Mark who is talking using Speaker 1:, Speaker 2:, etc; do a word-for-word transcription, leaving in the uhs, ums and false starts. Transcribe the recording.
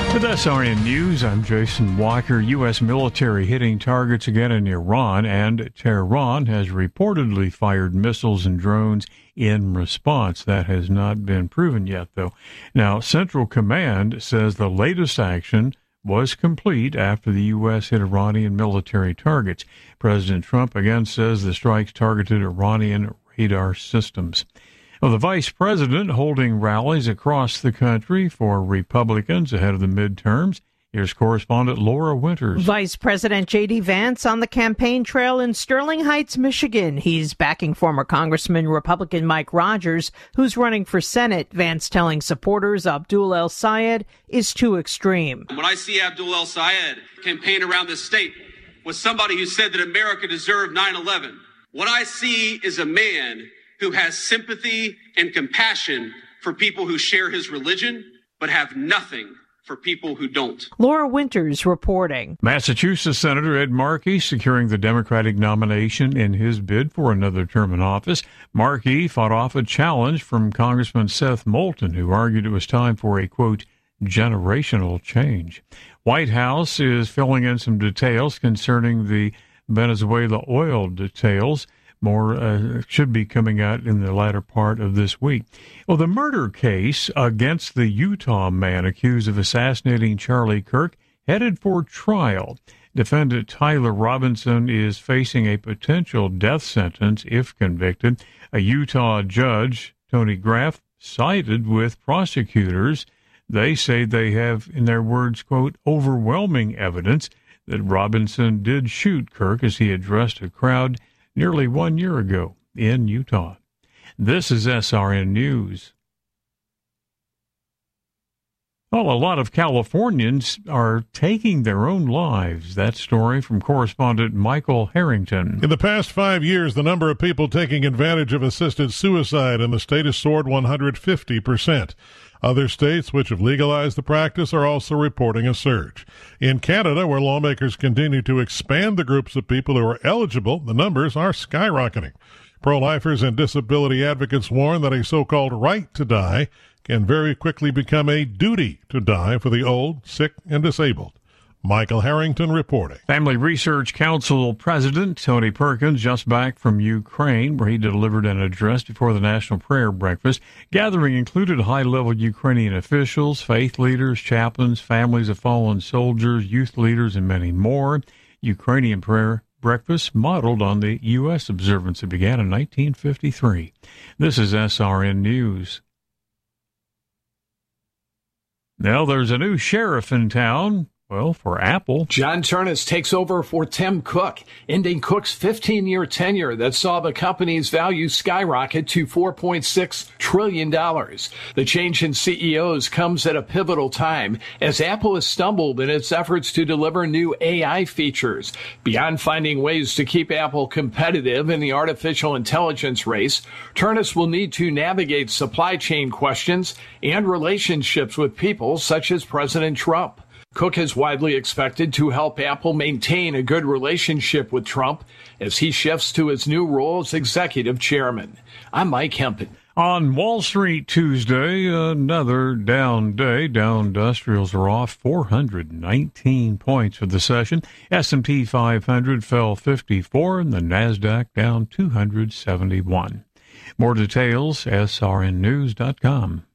Speaker 1: With S R N News, I'm Jason Walker. U S military hitting targets again in Iran, and Tehran has reportedly fired missiles and drones in response. That has not been proven yet, though. Now, Central Command says the latest action was complete after the U S hit Iranian military targets. President Trump again says the strikes targeted Iranian radar systems. Well, the vice president holding rallies across the country for Republicans ahead of the midterms. Here's correspondent Laura Winters.
Speaker 2: Vice President J D. Vance on the campaign trail in Sterling Heights, Michigan. He's backing former Congressman Republican Mike Rogers, who's running for Senate. Vance telling supporters Abdul El-Sayed is too extreme.
Speaker 3: When I see Abdul El-Sayed campaign around this state with somebody who said that America deserved nine eleven, what I see is a man who has sympathy and compassion for people who share his religion, but have nothing for people who don't.
Speaker 2: Laura Winters reporting.
Speaker 1: Massachusetts Senator Ed Markey securing the Democratic nomination in his bid for another term in office. Markey fought off a challenge from Congressman Seth Moulton, who argued it was time for a, quote, generational change. White House is filling in some details concerning the Venezuela oil details. More uh, should be coming out in the latter part of this week. Well, the murder case against the Utah man accused of assassinating Charlie Kirk headed for trial. Defendant Tyler Robinson is facing a potential death sentence if convicted. A Utah judge, Tony Graff, sided with prosecutors. They say they have, in their words, quote, overwhelming evidence that Robinson did shoot Kirk as he addressed a crowd nearly one year ago in Utah. This is S R N News. Well, a lot of Californians are taking their own lives. That story from correspondent Michael Harrington.
Speaker 4: In the past five years, the number of people taking advantage of assisted suicide in the state has soared one hundred fifty percent. Other states which have legalized the practice are also reporting a surge. In Canada, where lawmakers continue to expand the groups of people who are eligible, the numbers are skyrocketing. Pro-lifers and disability advocates warn that a so-called right to die can very quickly become a duty to die for the old, sick, and disabled. Michael Harrington reporting.
Speaker 1: Family Research Council President Tony Perkins just back from Ukraine, where he delivered an address before the National Prayer Breakfast. Gathering included high-level Ukrainian officials, faith leaders, chaplains, families of fallen soldiers, youth leaders, and many more. Ukrainian prayer breakfast modeled on the U S observance that began in nineteen fifty-three. This is S R N News. Now there's a new sheriff in town. Well, for Apple.
Speaker 5: John Ternus takes over for Tim Cook, ending Cook's fifteen-year tenure that saw the company's value skyrocket to four point six trillion dollars. The change in C E Os comes at a pivotal time as Apple has stumbled in its efforts to deliver new A I features. Beyond finding ways to keep Apple competitive in the artificial intelligence race, Ternus will need to navigate supply chain questions and relationships with people such as President Trump. Cook is widely expected to help Apple maintain a good relationship with Trump as he shifts to his new role as executive chairman. I'm Mike Hempen.
Speaker 1: On Wall Street Tuesday, another down day. Dow Industrials are off four hundred nineteen points for the session. S and P five hundred fell fifty-four, and the NASDAQ down two hundred seventy-one. More details, S R N news dot com.